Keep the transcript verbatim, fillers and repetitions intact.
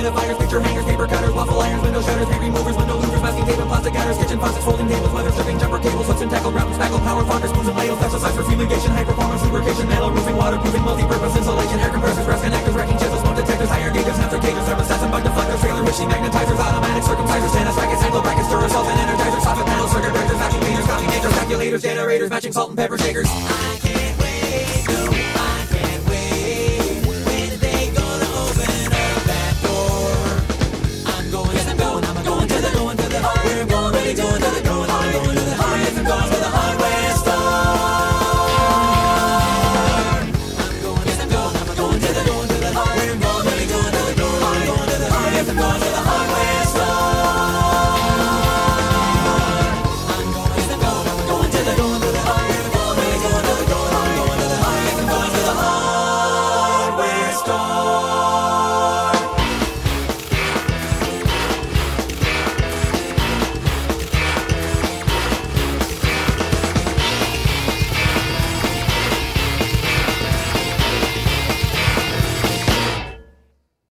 humidifiers, picture hangers, paper cutters, waffle irons, window shutters, paint removers, window louvers, masking tape and plastic cutters, kitchen faucets, folding tables, weather stripping, jumper cables, hooks and tackle, ground spackle, power foggers, spoons and ladles, exercise for fumigation, high performance lubrication, metal roofing, waterproofing, multi-purpose insulation, air compressors, rest connectors, wrecking chisels, smoke detectors, iron gauges, centricators, thermostats and bug deflectors, trailer wishing magnetizers, automatic circumcisers, tennis rackets, angle brackets, Duracells and energizers, soffit panels, circuit breakers, vacuum cleaners, coffee makers, calculators, generators, matching salt and pepper shakers.